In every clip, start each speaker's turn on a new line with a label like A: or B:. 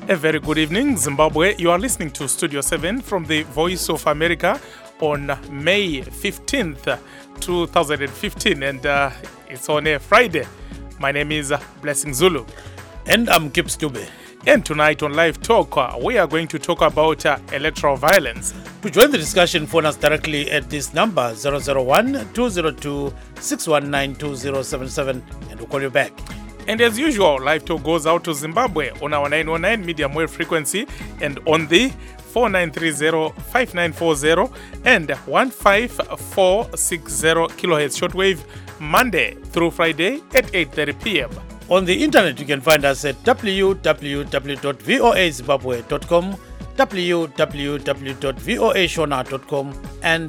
A: A very good evening, Zimbabwe. You are listening to Studio 7 from the Voice of America on May 15th, 2015, and it's on a Friday. My name is Blessing Zulu.
B: And I'm Kip Stube.
A: And tonight on Live Talk, we are going to talk about electoral violence.
B: To join the discussion, phone us directly at this number 001-202-619-2077 and we'll call you back.
A: And as usual, Live Talk goes out to Zimbabwe on our 909 medium wave frequency and on the 4930-5940 and 15460 kilohertz shortwave Monday through Friday at 8:30 p.m.
B: On the internet, you can find us at www.voazimbabwe.com, www.voashona.com, and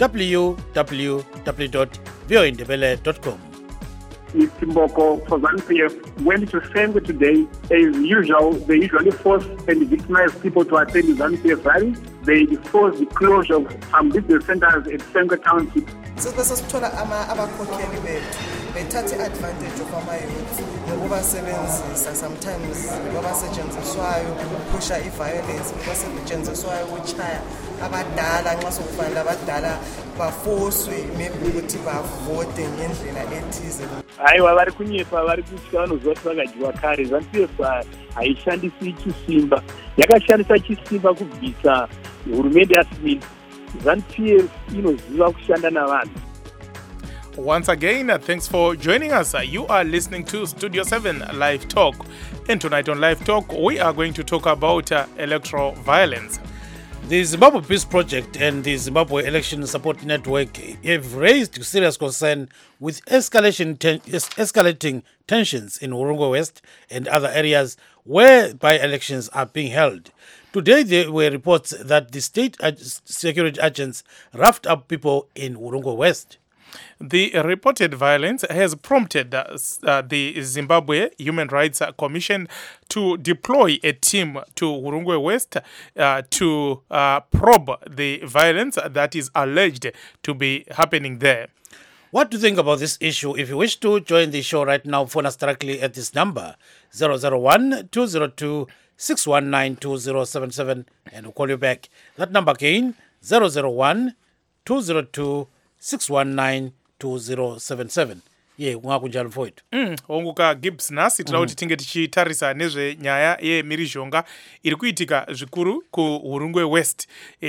B: www.voindebele.com.
C: Mr. Mboko for ZANU-PF went to Sengo today. As usual, they usually force and victimize people to attend the ZANU-PF rally. They force the closure of some business centers at Sengo Township.
D: Sesithola abakhokheli bethu bethathe advantage of ama-youth ngokubasebenzisa sometimes babasetshenziswayo ukusha i-violence babasetshenziswayo ukuchaya abadala nxa sokufanele abadala bafoswe maybe ukuthi bavote ngendlela ethize.
E: Haiwa vari kunyepa vari kutya vanozva kuti vakadyiwa kare. ZANU-PF haishandisi chisimba, yakashandisa chisimba kubvisa hurumende yaSmith. ZANU-PF inoziva kushanda navanhu.
A: Once again, thanks for joining us. You are listening to Studio 7 Live Talk. And tonight on Live Talk, we are going to talk about electoral violence.
B: The Zimbabwe Peace Project and the Zimbabwe Election Support Network have raised serious concern with escalating tensions in Urungo West and other areas where by-elections are being held. Today, there were reports that the state security agents roughed up people in Urungo West.
A: The reported violence has prompted the Zimbabwe Human Rights Commission to deploy a team to Urungwe West to probe the violence that is alleged to be happening there.
B: What do you think about this issue? If you wish to join the show right now, phone us directly at this number 001-202-619-2077 and we'll call you back. That number again 001-202-619-2077. Ye kungakunjalo mfowethu.
A: Onguka Gibbs nasi tinoda kuti tinge tichitarisa nezvenyaya yemhirizhonga iri kuitika zvikuru kuUrungwe West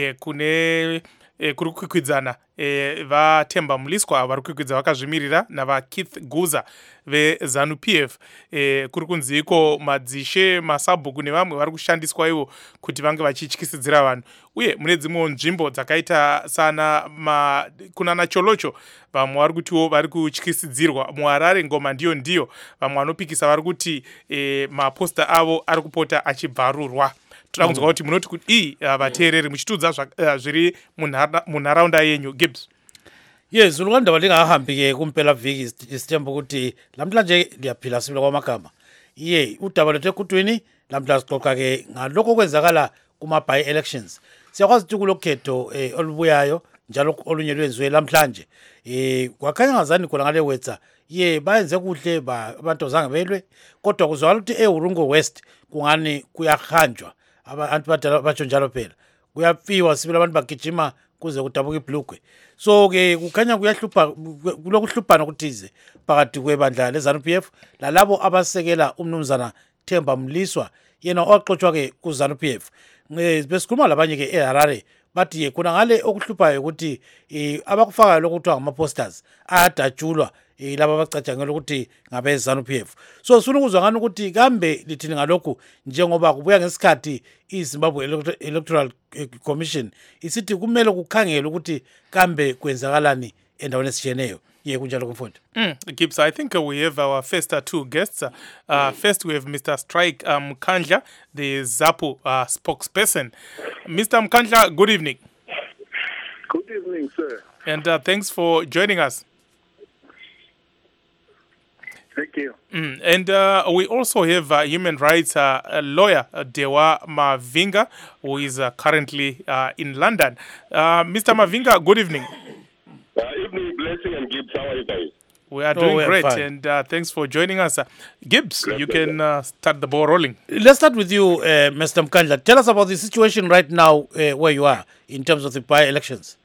A: kune kuri kukwikwidzana vaTemba Muliswa vari kukwikwidzana vakazvimirira navaKeith Guza veZANU-PF kuri kunziko madzishe masabhuku nevamwe vari kushandiswa ivo kuti vange vachityisidzira vanhu uye mune dzimwe nzvimbo dzakaita sana kunana Cholocho vamwe vari kutiwo vari kutyisidzirwa muHarare ngoma ndiyo vamwe vanopikisa vari kuti maposta avo ari kupota achibvarurwa. Toda kunzwa kuti munoti kuti vateereri muchitudza zviri munharaunda yenyu Gibbs.
B: Yes, ulwandaba lingahambi-ke kumpela viki sitemba ukuthi lamhlanje liyaphila sibila kwamagama. Udaba lethu ekhuthweni lamhla sixoxa-ke ngalokho okwenzakala kuma-by-elections. Siyakwazi ukuthi kulokhetho olubuyayo njalo olunye lwenziwe lamhlanje. Kwakhanya ngazani khona ngale wetsa bayenze kuhle abantu zange belwe kodwa kuzwakala ukuthi eUrungo West kungani kuyahanjwa. Abantu badala batsho njalo phela kuyafiwa sibila abantu bagijima kuze kudabuka ibhlugwe. So-ke kukhanya kuyahlupha kulokuhluphana kuthize phakathi kwebandla leZANU-PF lalabo abasekela umnumzana Themba Muliswa yena oxoxwa-ke kuZANU-PF. Besikhuluma labanye-ke eHarare bathi khona ngale okuhluphayo ukuthi abakufakayo lokuthiwa ngama-posters ayadatshulwa laba abacatshangela ukuthi ngabe ZANU-PF. So sifuna ukuzwa ngani ukuthi kambe lithini ngalokhu njengoba kubuya ngesikhathi iZimbabwe Electoral Commission isithi kumele kukhangele ukuthi kambe kwenzakalani endaweni esishiyeneyo. Kunjalo kumfundi.
A: Gibbs, I think we have our first two guests. First we have Mr. Strike Mkandla, the ZAPU spokesperson. Mr. Mkandla, good evening.
C: Good evening, sir.
A: And thanks for joining us.
C: Thank you.
A: And we also have human rights lawyer Dewa Mavinga, who is currently in London. Mr. Mavinga, good evening.
F: Evening, Blessing and Gibbs. How are you guys?
A: We We are
B: Oh,
A: doing
B: we are
A: great,
B: fine.
A: and thanks for joining us. Gibbs, you can start the ball rolling.
B: Let's start with you, Mr. Mkandla. Tell us about the situation right now where you are in terms of the by-elections.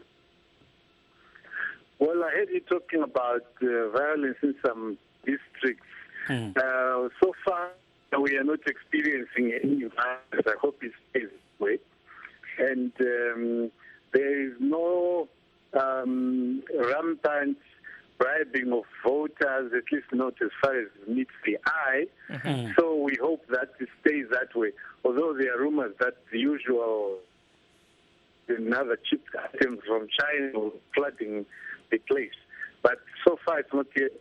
F: Well, I heard you talking about violence in some districts. So far, we are not experiencing any violence. I hope it stays this way. And there is no rampant bribing of voters, at least not as far as meets the eye. So we hope that it stays that way. Although there are rumors that the usual another cheap items from China are flooding the place. But so far it's not yet.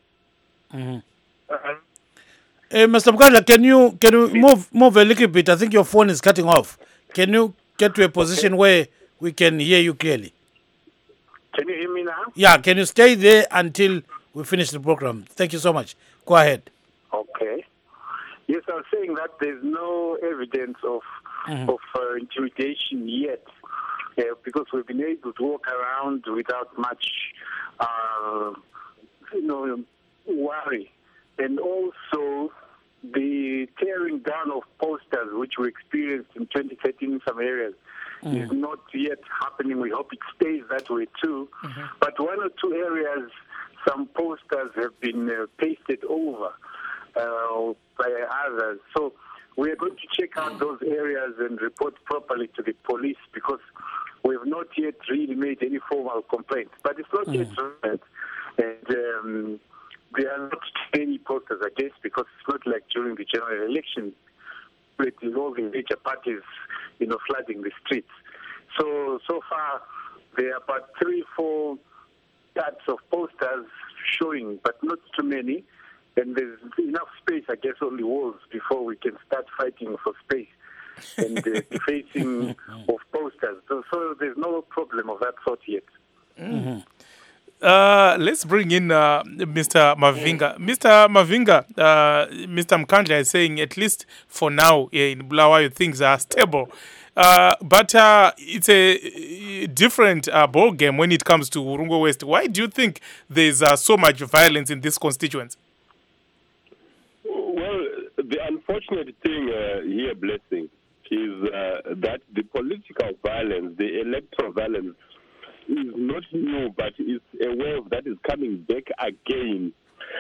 B: Mr. Mkandla, can you move a little bit? I think your phone is cutting off. Can you get to a position where we can hear you clearly?
F: Can you hear me now?
B: Yeah, can you stay there until we finish the program? Thank you so much. Go ahead.
F: Okay. Yes, I was saying that there's no evidence of intimidation yet, because we've been able to walk around without much, worry. And also, the tearing down of posters, which we experienced in 2013 in some areas, is not yet happening. We hope it stays that way too. But one or two areas, some posters have been pasted over by others. So we are going to check out those areas and report properly to the police, because we have not yet really made any formal complaints. But it's not yet relevant. And there are not many posters, I guess, because it's not like during the general election with involving major parties, flooding the streets. So far, there are about 3-4 types of posters showing, but not too many. And there's enough space, I guess, on the walls before we can start fighting for space and defacing of posters. So there's no problem of that sort yet.
A: Let's bring in Mr. Mavinga. Mr. Mavinga, Mr. Mkandla is saying, at least for now, in Bulawayo, things are stable. But it's a different ball game when it comes to Urungo West. Why do you think there's so much violence in this constituency?
G: Well, the unfortunate thing here, Blessing, is that the political violence, the electoral violence, is not new, but it's a wave that is coming back again,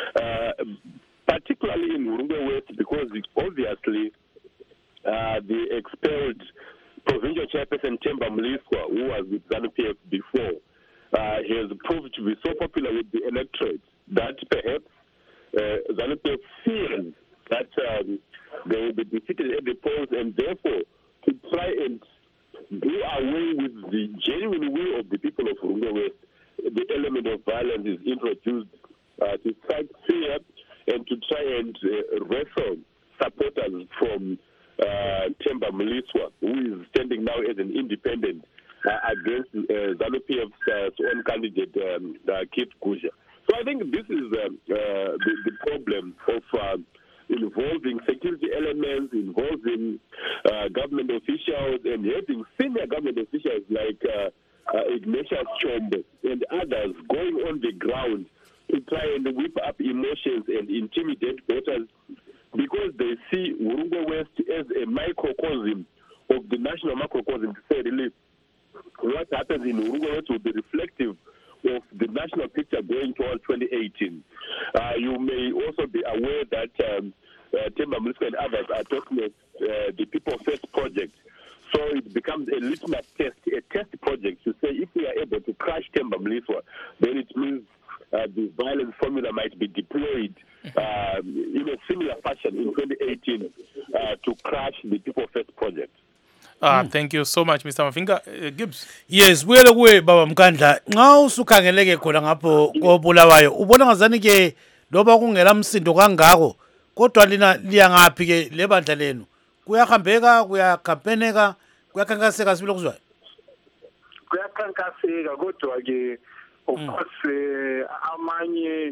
G: particularly in Urungo West, because obviously the expelled provincial chairperson Themba Mliswa, who was with ZANU-PF before, has proved to be so popular with the electorate that perhaps ZANU-PF fears that they will be defeated at the polls, and therefore to try and do away with the genuine will of the people of Urungo West, the element of violence is introduced to strike fear and to try and wrestle supporters from Themba Mliswa, who is standing now as an independent against ZANU-PF's own candidate, Kate Gusha. So I think this is the problem of involving security elements, involving government officials, and having senior government officials like Ignatius Chombe and others going on the ground to try and whip up emotions and intimidate voters, because they see Urungo West as a microcosm of the national macrocosm, to say really. What happens in Urungo West will be reflective of the national picture going towards 2018. You may also be aware that Themba Mliswa and others are talking of the People First project. So it becomes a litmus test, a test project to say if we are able to crush Themba Mliswa, then it means the violent formula might be deployed in a similar fashion in 2018 to crush the People First project.
A: Thank you so much, Mr. Mavinga. Gibbs.
B: Yes, buyele kuwe baba Mkandla. Nxa usukhangeleke khona ngapho koBulawayo, ubona ngazani ke loba kungela msindo kangako, kodwa lina liya ngaphi ke lebandla lenu? Kuyahambeka, kuyakhampeneka, kuyakhankaseka sibile kuzwayo?
F: Kuyakhankaseka, kodwa ke of course amanye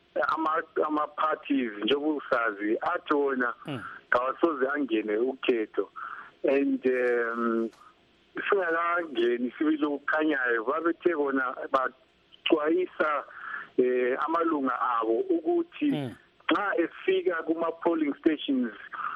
F: ama-parties njengoba usazi athi wona kawasoze angene ukhetho. And singakangeni sibili ukukhanyayo babethe bona baxwayisa amalunga abo ukuthi xa efika kuma polling stations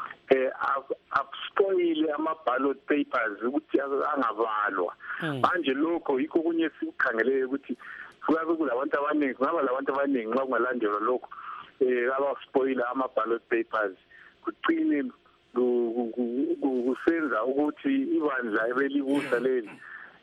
F: abspoile ama-ballot papers ukuthi angabalwa manje lokho yikho kunye sikukhangeleke ukuthi kuyabe kulabantu abaningi kungaba labantu abaningi nxa kungalandelwa lokho abaspoila ama-ballot papers kuqine kusenza ukuthi ibandla ebelibusa leli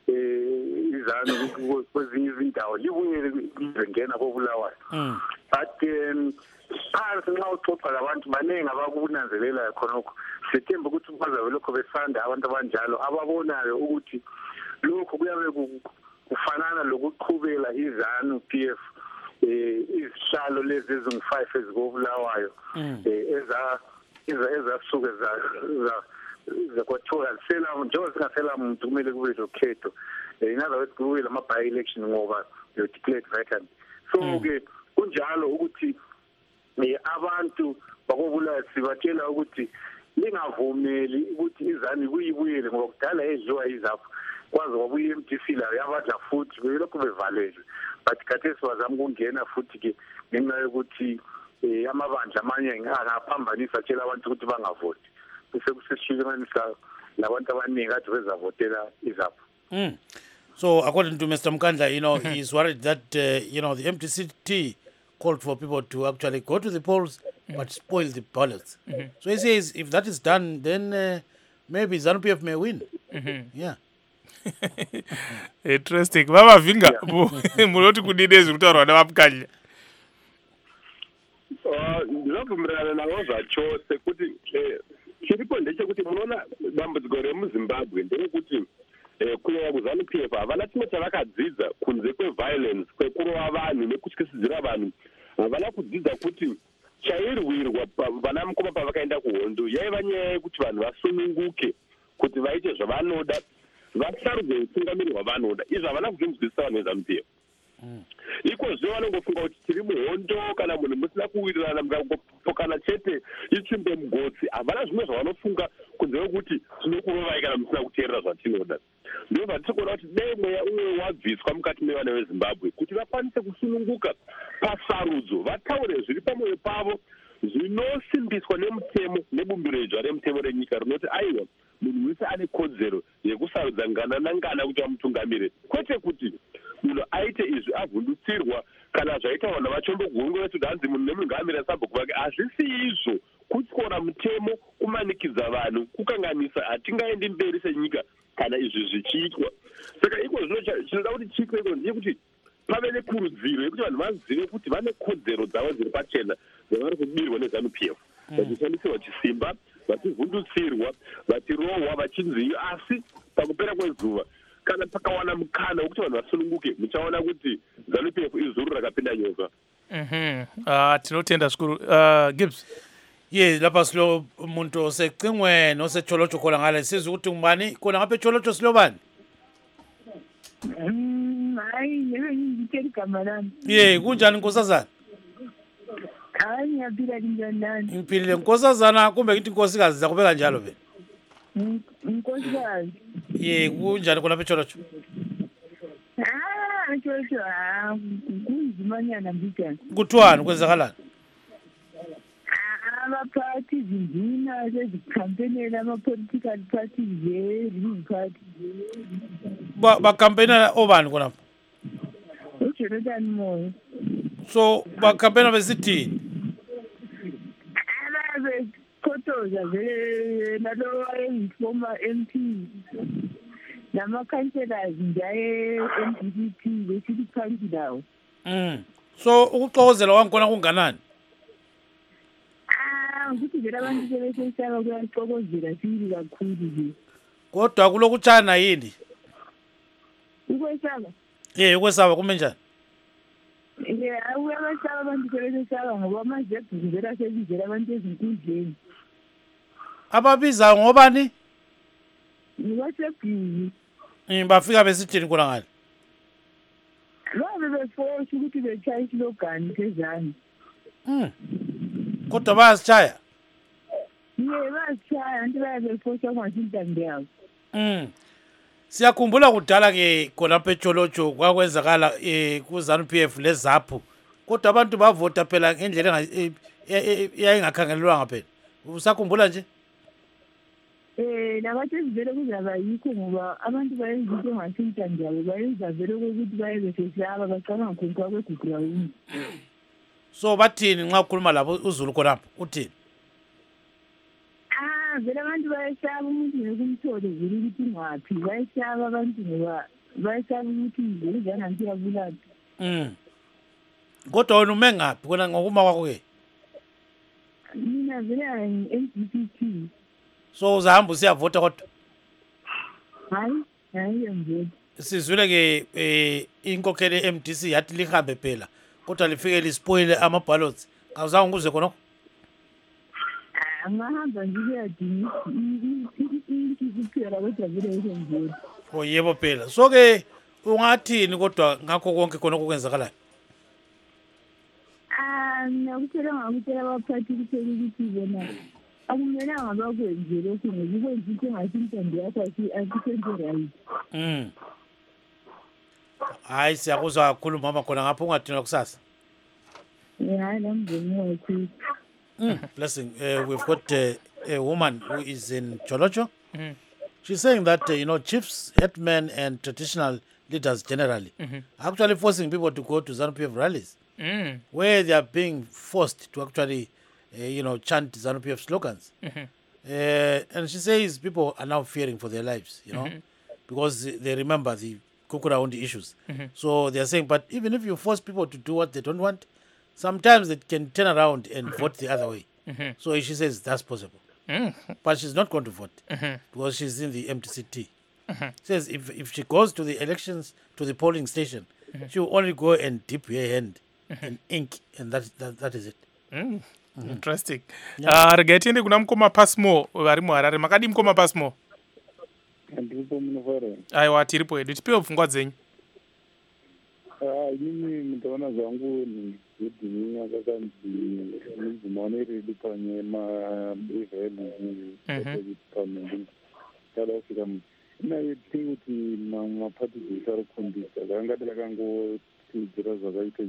F: izanu kwezinye izindawo libuye lizengena kobulawayo but phansi nxa uxoxa labantu baningi abakunanzelelayo khonokho sithemba ukuthi bazabe lokho besanda abantu abanjalo ababonayo ukuthi lokho kuyabe kufanana lokuqhubela izanu PF izihlalo lezi ezingu-5 ezikobulawayo ezasuke zakwathola njengoba singasela muntu kumele kube lokhetho in other words kube lama-by-election ngoba declared vacant so-ke kunjalo ukuthi abantu bakobulawayo sibatshela ukuthi lingavumeli ukuthi izani kuyibuyele ngoba kudala edliwa izapho kwaze kwabuye i-MDC layo yabadla futhi belokhu bevalelwe but khathesi bazama ukungena futhi-ke ngenxa yokuthi amabandla amanye angaphambanisa atshela abantu ukuthi bangavoti bese kusesihlukanisa labantu abaningi kade bezavotela izapho.
B: So according to Mr. Mkandla, he's worried that the MDCT called for people to actually go to the polls but spoil the ballots. So he says if that is done, then maybe ZANU-PF may win. Yeah.
A: Interesting. Baba Vinga, muloti kudidezi kutaurwa navamukanya.
G: Ndinovumirana navo zvacho sekuti chiripo ndechekuti munoona dambudziko remuzimbabwe nderekuti kunyanya kuZANU-PF havana chimwe chavakadzidza kunze kweviolence kwekurova vanhu nekutyisidzira vanhu havana kudzidza kuti chairwirwa vana mukoma pavakaenda kuhondo yaiva nyaya yekuti vanhu vasununguke kuti vaite zvavanoda vasarudze utungamiri hwavanoda izvo havana kuzvinzwisisa vanhu veZANU-PF ikozve vanongofunga kuti tiri muhondo kana munhu musina kuwirirana mukangopokana chete itsvimbe mugotsi havana zvimwe zvavanofunga kunze kwekuti tinokurovai kana musina kuteerera zvatinoda ndobva tiri kuona kuti dei mweya umwe wabviswa mukati mevana vezimbabwe kuti vakwanise kusununguka pasarudzo vataure zviri pamwoyo pavo zvinosimbiswa nemutemo nebumbiro idzva remutemo renyika rinoti aiwa munhu wese ane kodzero yekusarudza ngana nangana kuti vamutungamire kwete kuti munhu aite izvi avhundutsirwa kana zvaita vanhu vachombogunga kuti hanzi munhu nemunhu ngaamira sabhuku vake hazvisi izvo kutyora mutemo kumanikidza vanhu kukanganisa hatingaendi mberi senyika kana izvi zvichiitwa saka iko chinoda kuti chiitwe iko ndeyekuti pave nekurudziro yekuti vanhu vazive kuti vane kodzero dzavo dziri pachena dzavari kubirwa neZANU-PF vachishandisirwa chisimba vachivhundutsirwa vachirohwa vachinzi asi pakupera kwezuva kana pakawana mukana wekuti vanhu vasununguke muchaona kuti ZANU-PF izuru rakapinda nyoka.
A: Tinotenda zvikuru. Gibbs.
B: Ye lapha silo umuntu osecingweni osecholotsho khona ngale sizwe ukuthi ngubani khona ngapha echolotsho silobani?
H: Hayi ngikeli gama lami.
B: Ye kunjani Nkosazana?
H: Hayi ngiyaphila njani?
B: Ngiphilile Nkosazana kumbe ngithi Nkosikazi zakubeka njalo vele?
H: Nkosikazi.
B: Ye kunjani khona echolotsho?
H: Echolotsho kunzimanyana mbijani.
B: Kuthwani kwenzakalani?
H: Abaphathi izinduna zezikhampenela ama-political parties ze-ruling party.
B: Bakhampenela obani khonapho?
H: uJonathan Moyo.
B: So bakhampena besithini?
H: Ababekhotoza vele nalo wayeyi-former MP nama-councillors nje MDC besithi phansi lawo.
B: So ukuxokozela wangikhona kunganani?
H: Ukuthi vele abantu sebesesaba kuyaxokozela sibili kakhulu nje.
B: Kodwa kulokutshana yini?
H: Ukwesaba?
B: Ukwesaba kume njani?
H: Uyabasaba abantu sebesesaba ngoba manje vele sebizela abantu ezinkundleni.
B: Ababiza ngobani?
H: Ngiwasebhizi.
B: Bafika besithini khona ngale?
H: Babe beforce ukuthi betshaya islogani sezani.
B: Kodwa bayasitshaya?
H: Bayasitshaya, anti babe beforce kwangasintambi yabo.
B: Siyakhumbula kudala ke khonapha echolotsho kwakwenzakala kuZANU-PF lezaphu kodwa abantu bavota phela ngendlela yayingakhangelelwanga phela usakhumbula nje
H: nabathi vele kuzaba yikho ngoba abantu bayenza into engashintsha njalo bayenza vele kokuthi baye besesaba bacabanga khona kwakwegugurawuni
B: so bathini nxa ukhuluma labo uZulu khonapho uthini
H: vele abantu bayesaba umuntu nekumthole vele ukuthi ngaphi bayesaba abantu ngoba bayesaba ukuthi ngelizana ntiyabulaphi
B: kodwa wena ume ngaphi kona ngokuma kwakho-ke
H: mina vele MDCT
B: so uzahamba usiyavota kodwa
H: hayi yangivota
B: sizwile-ke inkokheli MDC yathi lihambe phela kodwa lifike lispoile ama-ballots kawuzange ukuze khonokho
H: angahamba nje kuyadinga kuphela kodwa vele yangivota
B: yebo phela so-ke ungathini kodwa ngakho konke khonokho kwenzakalayo
H: ngakutshela ngakutshela abaphathi kuthela ukuthi bona akumelanga bakwenze lokhu ngoba ukwenza into engasintando yakho akusento right
B: hayi siyakuzwa kakhulu mama khona ngapho ungadinwa kusasa
H: hayi namngeni wakho
B: blessing we've got a woman who is in Jolocho. She's saying that chiefs, headmen and traditional leaders generally are actually forcing people to go to ZANU-PF rallies where they are being forced to actually chant ZANU-PF slogans. And she says people are now fearing for their lives, because they remember the Kukuraundi issues. So they are saying, but even if you force people to do what they don't want, sometimes they can turn around and vote the other way. So she says that's possible. But she's not going to vote because she's in the MTCT. Says if she goes to the elections, to the polling station, she will only go and dip her hand in ink, and that is it.
A: Interesting. Regetiende kuna mkoma Pasmo vari muHarare. Makadi mkoma Pasmo?
I: Ndipo munofara.
A: Aiwa tiripo edu. Tipewo pfungwa dzenyu.
I: Inini mutaona zvangu ni kuti nyakakanzi mudzimane redu panye maevheli pamende tada kufika inaye tingi kuti mapati dzese ari kukhombisa kakangati kakangotidzira zvakaita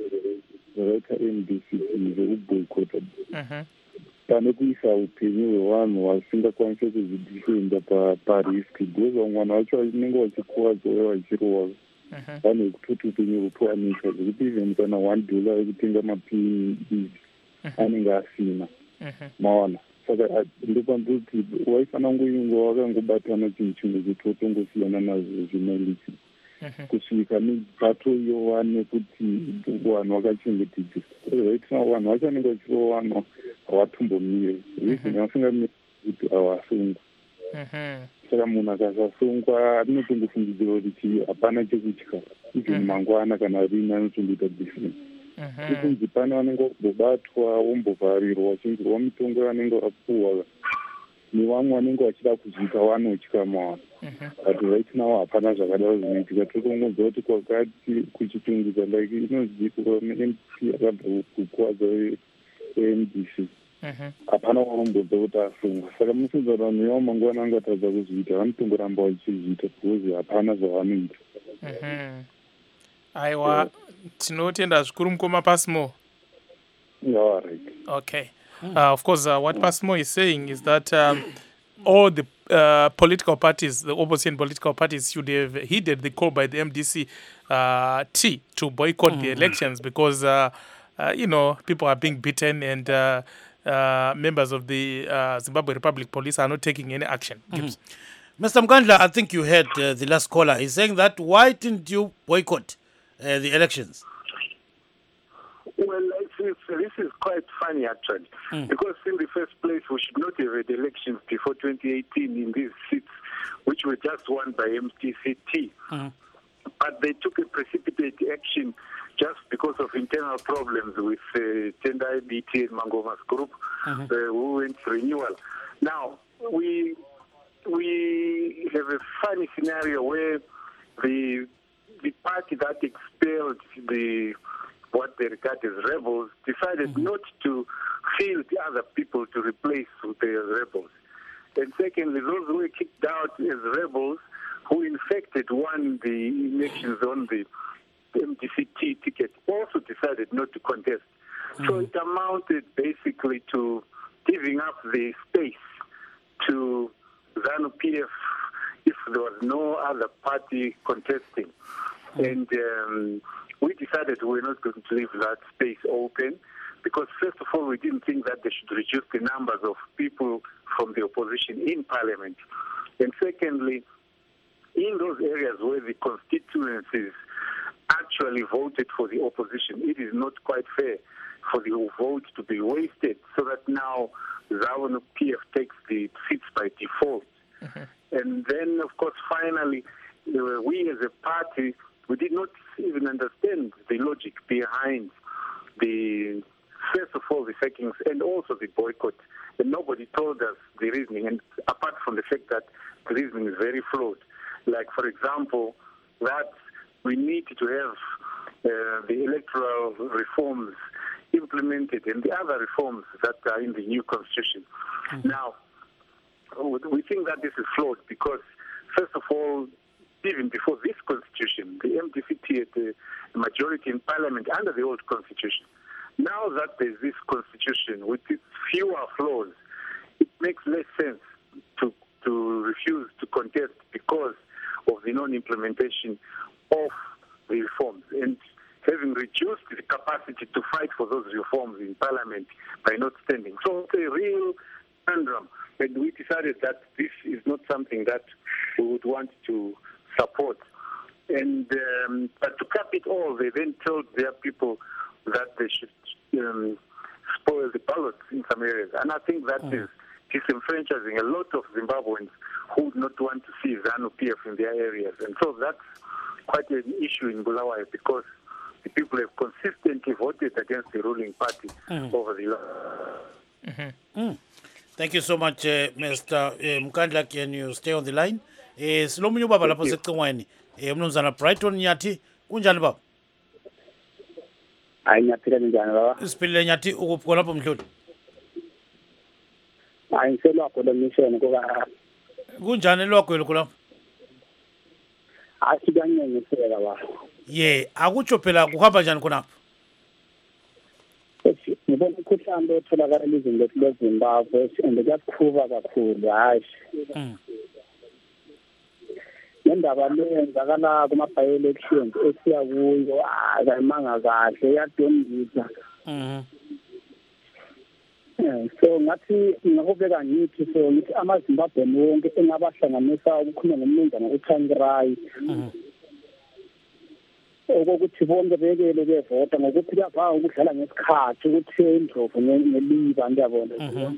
I: MDC zvekuboycota pane kuisa upenyu hwevanhu vasingakwanisi kuzvidifenda pariski because vamwana vacho vanenge vachikuwadza uye vachirowa vanhu vekuti upenyu hupiwanika zvekuti even kana $1 yekutenga mapii anenge asina maona saka ndopandoti waifana ngoingo wakangobatana chinhu chimwe chitotongosiyana nazvo zvimailisi kusvika mibato iyowane kuti vanhu vakachengetedzwa zvaitira vanhu vacho vanenge vachirowa vanhu havatombomire reason vasingamiri kuti havasungwa saka munhu akasasungwa anotongofungidzira kuti hapana chekutya even mangwana kana rini anotongoita difference ikunzi pane vanenge vambobatwa vombovharirwa vachinzirwa mitongo yavanenge vapuhwa nevamwe vanenge vachida kuzvika vanotya mavanhu but right now hapana zvakadaro zvinoitika totongodza kuti kwakati kuchitungidza like inozivikanwa MP akabva kukuwadza MDC hapana wanombodza kuti asungwa saka musinza kuti vanhu ivo mangwana angatadza kuzviita vanotongoramba vachizviita because hapana zvavanoita
A: aiwa tinotenda zvikuru mukoma Pasmo.
I: Yeah, right.
A: Okay. Of course, what Pasmo is saying is that all the political parties, the opposition political parties, should have heeded the call by the MDC to boycott the elections because, people are being beaten and members of the Zimbabwe Republic Police are not taking any action.
B: Mr. Mkandla, I think you heard the last caller. He's saying that why didn't you boycott the elections?
F: Well, this is quite funny, actually, because in the first place, we should not have had elections before 2018 in these seats, which were just won by MTCT. But they took a precipitate action just because of internal problems with Tendai BT and Mangoma's group, who went renewal. Now, we have a funny scenario where the party that expelled what they regard as rebels decided not to field other people to replace the rebels. And secondly, those who were kicked out as rebels, who in fact had won the elections on the MDC-T ticket also decided not to contest. So it amounted basically to giving up the space to ZANU-PF if there was no other party contesting. And we decided we were not going to leave that space open because, first of all, we didn't think that they should reduce the numbers of people from the opposition in Parliament. And secondly, in those areas where the constituencies actually voted for the opposition, it is not quite fair for the vote to be wasted so that now ZANU-PF takes the seats by default. And then, of course, finally, we as a party, we did not even understand the logic behind the, first of all, the sackings and also the boycott. And nobody told us the reasoning, and apart from the fact that the reasoning is very flawed. Like, for example, that we need to have the electoral reforms implemented and the other reforms that are in the new constitution. Now, we think that this is flawed because, first of all, even before this constitution, the MDC-T had a majority in Parliament under the old constitution. Now that there's this constitution with its fewer flaws, it makes less sense to refuse to contest because of the non-implementation of the reforms and having reduced the capacity to fight for those reforms in Parliament by not standing. So it's a real conundrum. And we decided that this is not something that we would want to support. And but to cap it all, they then told their people that they should spoil the ballots in some areas. And I think that is disenfranchising a lot of Zimbabweans who would not want to see ZANU-PF in their areas. And so that's quite an issue in Bulawayo because the people have consistently voted against the ruling party over the last.
B: Thank you so much, Mr. Mkandla. Can you stay on the line? Silomunye ubaba lapho secingweni. Mnumzana Brighton Nyathi, kunjani baba?
J: Hayi ngiyaphila njani baba?
B: Siphilile Nyathi ukuphi lapho mhloli?
J: Hayi ngiselwakho lo mission kuba
B: kunjani elwakho lapho?
J: Athi kuyanyengisela baba.
B: Akutsho phela kuhamba njani khonapho?
J: Ngibona umkhuhlane otholakala elizweni lethu leZimbabwe and kuyakhuba kakhulu hayi. Nendaba leyenzakala kuma-by-elections esiya kuyo ayimanga kahle iyadondisa. So ngathi ngakubeka ngithi so ngithi amaZimbabweni wonke engabahlanganisa ukukhuluma ngomnumzana uThangirai okokuthi bonke bekele bevota ngokuthi kuyavanga ukudlala ngesikhathi ukuthi indlovu ngeliba ndiyabona.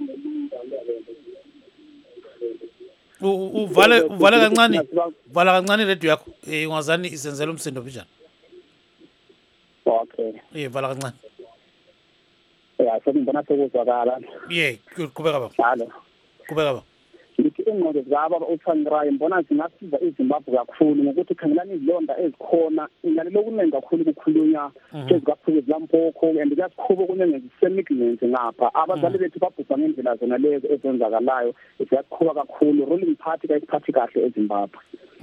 B: Uvala kancane radio yakho ungazani isenzela umsindo bijana.
J: Okay.
B: Vala kancane.
J: So ngibona sekuzwakala.
B: Qhubeka baba.
J: Halo.
B: Qhubeka baba.
J: Ngithi ingqondo zaba uThangirai mbona zingasiza iZimbabwe kakhulu ngokuthi khangelani izilonda ezikhona ingalelo kuningi kakhulu ukukhulunywa ezikaphuke zilampokho and kuyakhuba kuningi ngesemigment ngapha abazali bethu babhubha ngendlela zona lezo ezenzakalayo ziyakhuba kakhulu ruling party kayiphathi kahle eZimbabwe.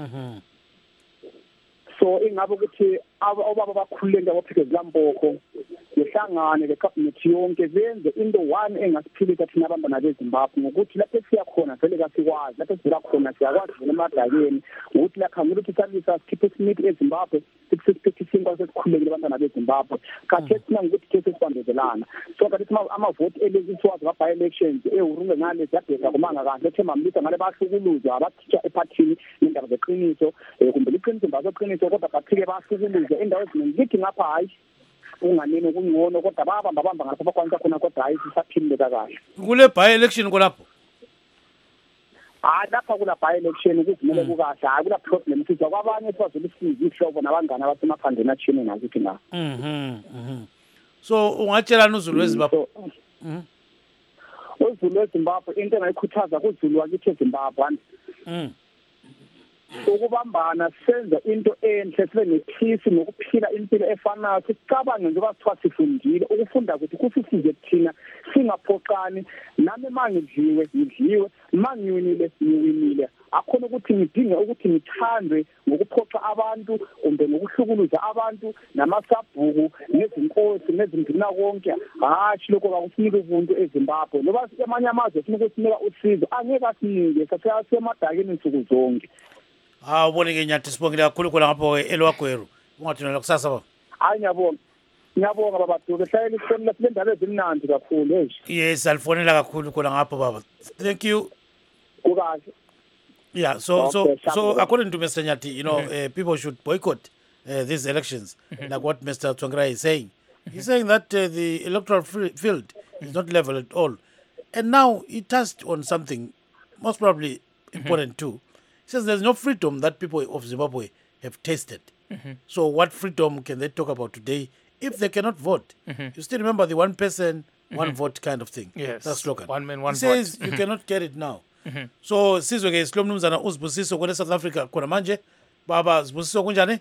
J: So ingabe ukuthi obaba bakhulule ngabophike zilampokho behlangane le-cabinet yonke benze into one engasiphilisa thina abantwana beZimbabwe ngokuthi lapho siya khona vele kasikwazi lapho sivela khona siyakwazi vele emadlakeni ngokuthi lakhangela ukuthi salisa sikhiphe isimithi eZimbabwe siphethe isinkwa sesikhululekile abantwana beZimbabwe khathi thina ngokuthi khe sesibambezelana so kathi amavoti elezisiwazi ka-by-elections ehurunge ngale ziyabheka kumanga kahle ethemba mlisa ngale bahlukuluzwa abathitsha ephathini indaba zeqiniso kumbe liqiniso indaba zeqiniso kodwa baphike bahlukuluzwa indawo eziningi lithi ngapha hayi unganini kungcono kodwa babamba ngapha bakwanisa khona kodwa hayi sisaphilile kahle
B: kule by-election kolapho
J: lapha kula by-election kuzimele kukahle hayi kula problem futhi kwabanye sibazolisiza ihlobo nabangane abasemaphandleni athini nakuthi na
B: so ungatshelana uZulu weZimbabwe
J: uZulu weZimbabwe into engayikhuthaza kuZulu wakithi eZimbabwe ukubambana senza into enhle sibe nepeace nokuphila impilo efanayo sicabange njengoba sithiwa sifundile ukufunda ukuthi kusisize kuthina singaphoqani nami mangidliwe mangiwinile akhona ukuthi ngidinga ukuthi ngithandwe ngokuphoqa abantu kumbe ngokuhlukuluza abantu namasabhuku nezinkosi nezinduna konke hashi lokho akusinike ubuntu eZimbabwe ngoba amanye amazwe afuna ukusinika usizo angeke asinike sasemadakeni insuku zonke.
B: Uboneke Nyathi sibongile kakhulu khona ngapho eLwagweru ungathina kusasa baba.
J: Hayi ngiyabonga baba Dube hlale lifonela silendaba ezimnandi kakhulu
B: Yes alifonela kakhulu khona ngapho baba. Thank you.
J: Kukahle.
B: Yeah, so according to Mr. Nyathi, you know, people should boycott these elections, like what Mr. Tsvangirai is saying. He's saying that the electoral field is not level at all. And now he touched on something most probably important too. He says there's no freedom that people of Zimbabwe have tasted. So what freedom can they talk about today if they cannot vote? You still remember the one person, one vote kind of thing.
A: Yes,
B: that slogan.
A: One man, one
B: vote. He says you cannot get it now. So sizwe ke Silo Mnumzana uZibusiso kule South Africa khona manje baba Zibusiso kunjani?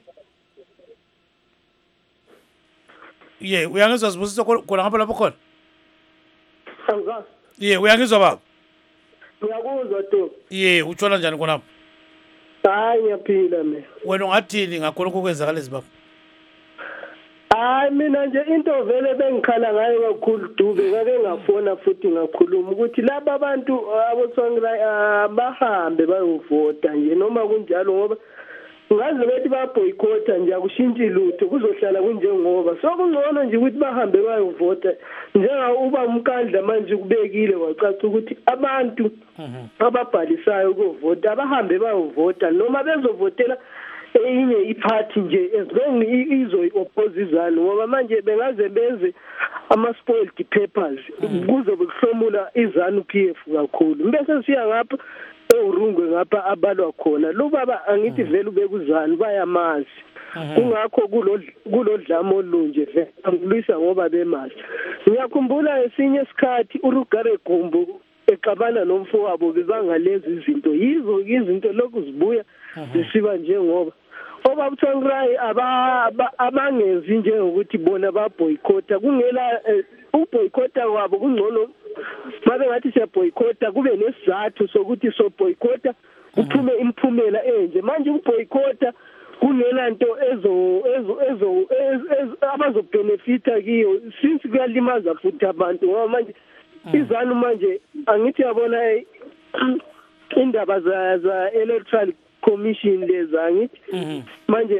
B: Uyangizwa Zibusiso khona ngapha lapho khona?
K: Sangazi.
B: Uyangizwa baba?
K: Ngiyakuzwa tu.
B: Utshona njani khona?
K: Hayi ngiyaphila mina.
B: Wena ungathini ngakhona okwenzakala eZimbabwe?
K: Hayi mina nje into vele bengikhala ngayo kakhulu Dube ngake ngafona futhi ngakhuluma ukuthi laba abantu aboTsvangirai bahambe bayovota nje noma kunjalo ngoba ngazi bethi baboycott nje akushintshi lutho kuzohlala kunjengoba so kungcono nje ukuthi bahambe bayovota njenga uba umkandla manje kubekile wacaca ukuthi abantu ababhalisayo ukuvota abahambe bayovota noma bezovotela enye iphathi nje ezonke izo-oppose izanu ngoba manje bengaze benze ama-spoiled papers kuze bekuhlomula izanu-PF kakhulu bese siya ngapha eUrungwe ngapha abalwa khona lo baba angithi vele ubekuzanu bayamazi kungakho kulodlamo olunje vele angilwisa ngoba bemazi ngiyakhumbula esinye isikhathi uRugare Gumbu exabana nomfowabo bebangalezi izinto yizo izinto lokhu zibuya zisiba njengoba obabuTsvangirai abangezi njengokuthi bona baboycott kungela uboycott wabo kungcono babe ngathi siyaboycott kube nesizathu sokuthi so boycott kuphume imphumela enje manje uboycott kungela nto ezo abazobenefita kiyo since kuyalimaza futhi abantu ngoba manje izanu manje angithi yabona indaba za electoral commission lezi angithi manje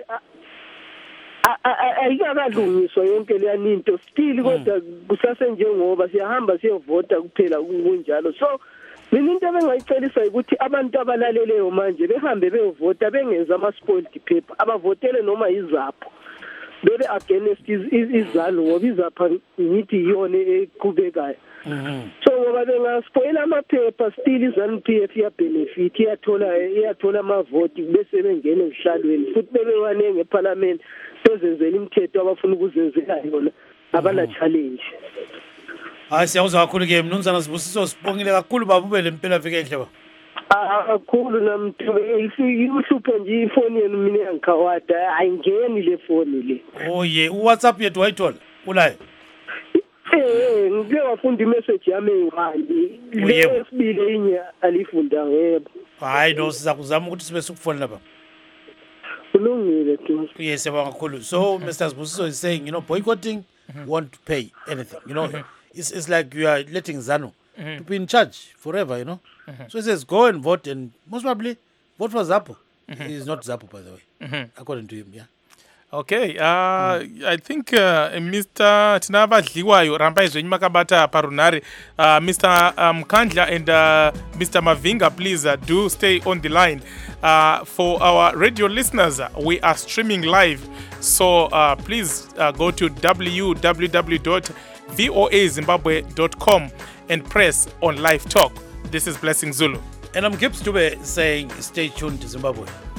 K: ayikakalungiswa yonke leya ninto still kodwa kusase njengoba siyahamba siyovota kuphela kunjalo so mina into bengayicelisa ukuthi abantu abalaleleyo manje behambe beyovota bengenza ama-spoiled paper abavotele noma izapho bebe against izanu ngoba izapha ngithi iyona eqhubekayo so ngoba bengaspoila amaphepha still izanu-PF iyabenefit iyathola amavoti bese bengena ezihlalweni futhi bebewanenge eParliament bezenzela imithetho abafuna ukuzenzela yona abana-challenge.
B: Hayi siyawuzwa kakhulu-ke Mnumzana Zibusiso sibongile kakhulu baba ube le mpelaviki enhle ba.
K: Kakhulu uhluphe nje ifoni yenu mina yangikhawada ayingeni le foni le.
B: uWhatsApp yethu wayithola ulayo?
K: Ngike wafunda imessage yami eyiwani lesibili inye alifunda ngebo.
B: Hayi no sizakuzama ukuthi sibe sikufoni lapha.
K: Kulungile tu.
B: Yes siyabonga kakhulu. So Mr. Zibusiso is saying, you know, boycotting won't pay anything, you know. It's like you are letting ZANU to be in charge forever, you know. So he says go and vote and most probably vote for ZAPO. He is not ZAPO, by the way, according to him, yeah.
A: Okay, I think Mr. Tinava Dliwayo Ramba izwenyu makabata parunare, Mr. Mkandla and Mr. Mavinga, please do stay on the line. For our radio listeners, we are streaming live, so please go to www.voazimbabwe.com and press on live talk. This is Blessing Zulu.
B: And I'm Gibbs Dube saying stay tuned to Zimbabwe.